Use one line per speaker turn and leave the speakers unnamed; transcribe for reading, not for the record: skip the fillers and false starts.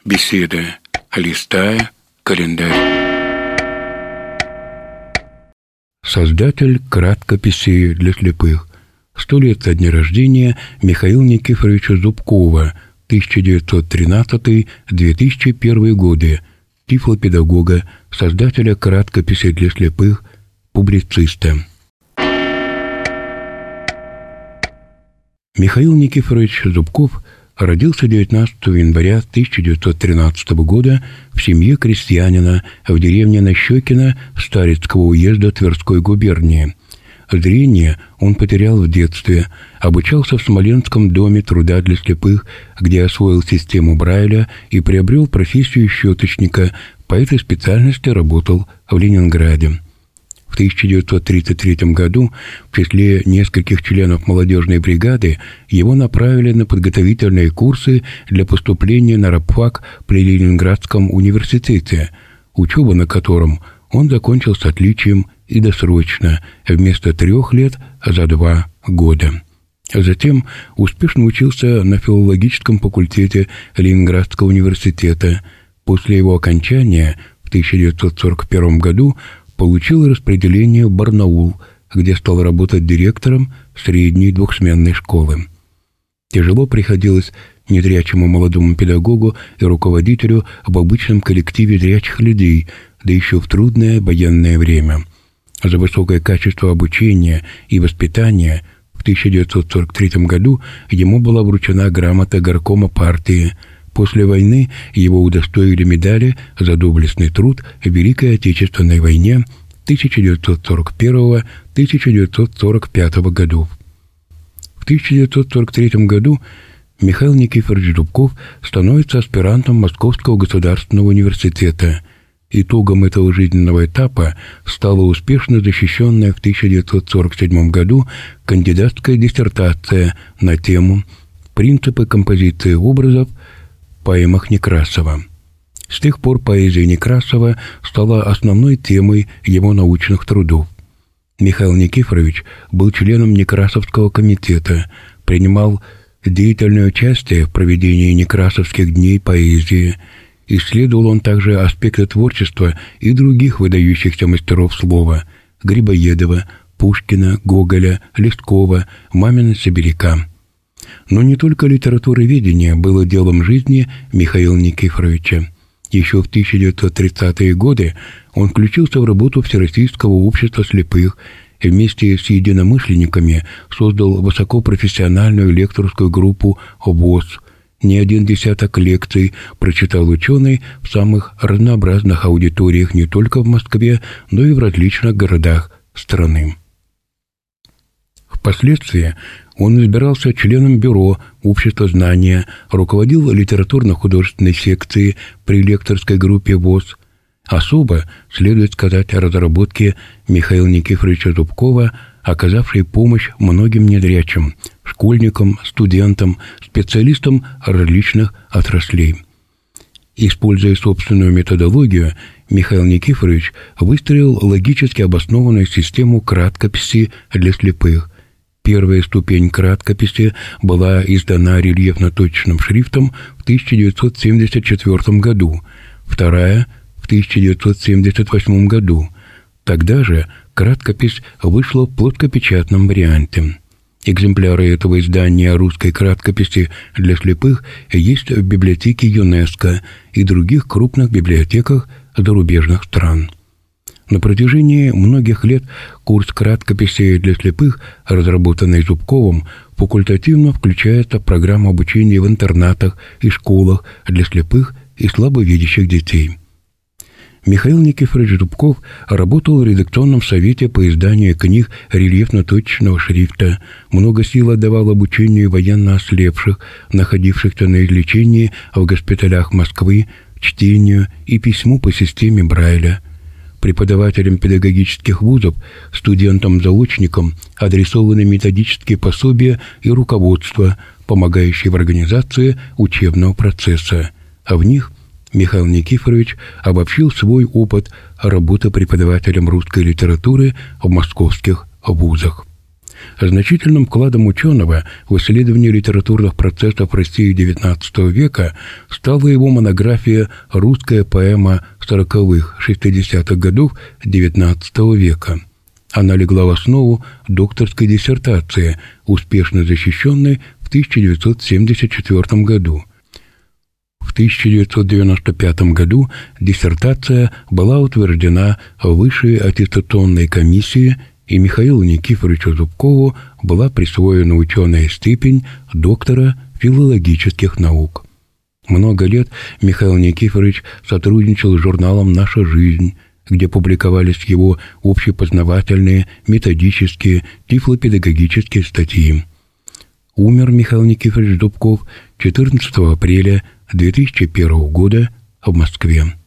Беседа, листая календарь. Создатель краткописей для слепых. 100 лет со дня рождения Михаила Никифоровича Зубкова, 1913-2001 годы, тифлопедагога, создателя краткописей для слепых, публициста. Михаил Никифорович Зубков родился 19 января 1913 года в семье крестьянина в деревне Нащекино Старицкого уезда Тверской губернии. Зрение он потерял в детстве, обучался в Смоленском доме труда для слепых, где освоил систему Брайля и приобрел профессию щеточника, по этой специальности работал в Ленинграде. В 1933 году в числе нескольких членов молодежной бригады его направили на подготовительные курсы для поступления на рабфак при Ленинградском университете, учебу на котором он закончил с отличием и досрочно, вместо 3 лет за 2 года. Затем успешно учился на филологическом факультете Ленинградского университета. После его окончания в 1941 году получил распределение в Барнаул, где стал работать директором средней двухсменной школы. Тяжело приходилось незрячему молодому педагогу и руководителю в обычном коллективе зрячих людей, да еще в трудное военное время. За высокое качество обучения и воспитания в 1943 году ему была вручена грамота горкома партии. После войны его удостоили медали за доблестный труд в Великой Отечественной войне 1941-1945 годов. В 1943 году Михаил Никифорович Зубков становится аспирантом Московского государственного университета. Итогом этого жизненного этапа стала успешно защищенная в 1947 году кандидатская диссертация на тему «Принципы композиции образов в поэмах Некрасова». С тех пор поэзия Некрасова стала основной темой его научных трудов. Михаил Никифорович был членом Некрасовского комитета, принимал деятельное участие в проведении Некрасовских дней поэзии. Исследовал он также аспекты творчества и других выдающихся мастеров слова – Грибоедова, Пушкина, Гоголя, Лесткова, Мамина-Сибиряка. Но не только литературоведение было делом жизни Михаила Никифоровича. Еще в 1930-е годы он включился в работу Всероссийского общества слепых и вместе с единомышленниками создал высокопрофессиональную лекторскую группу ВОС. Не один десяток лекций прочитал ученый в самых разнообразных аудиториях не только в Москве, но и в различных городах страны. Впоследствии он избирался членом бюро Общества знания, руководил литературно-художественной секцией при лекторской группе ВОС. Особо следует сказать о разработке Михаила Никифоровича Зубкова, оказавшей помощь многим незрячим, школьникам, студентам, специалистам различных отраслей. Используя собственную методологию, Михаил Никифорович выстроил логически обоснованную систему краткописи для слепых. Первая ступень краткописи была издана рельефно-точечным шрифтом в 1974 году, вторая – в 1978 году. Тогда же краткопись вышла в плоскопечатном варианте. Экземпляры этого издания русской краткописи для слепых есть в библиотеке ЮНЕСКО и других крупных библиотеках зарубежных стран. На протяжении многих лет курс краткописей для слепых, разработанный Зубковым, факультативно включается в программу обучения в интернатах и школах для слепых и слабовидящих детей. Михаил Никифорович Зубков работал в редакционном совете по изданию книг рельефно-точечного шрифта, много сил отдавал обучению военно ослепших, находившихся на излечении в госпиталях Москвы, чтению и письму по системе Брайля. Преподавателям педагогических вузов, студентам-заочникам адресованы методические пособия и руководство, помогающие в организации учебного процесса, а в них Михаил Никифорович обобщил свой опыт работы преподавателем русской литературы в московских вузах. Значительным вкладом ученого в исследование литературных процессов России XIX века стала его монография «Русская поэма 40-х-60-х годов XIX века». Она легла в основу докторской диссертации, успешно защищенной в 1974 году. В 1995 году диссертация была утверждена Высшей аттестационной комиссией, и Михаилу Никифоровичу Зубкову была присвоена ученая степень доктора филологических наук. Много лет Михаил Никифорович сотрудничал с журналом «Наша жизнь», где публиковались его общепознавательные, методические, тифлопедагогические статьи. Умер Михаил Никифорович Зубков 14 апреля 2001 года в Москве.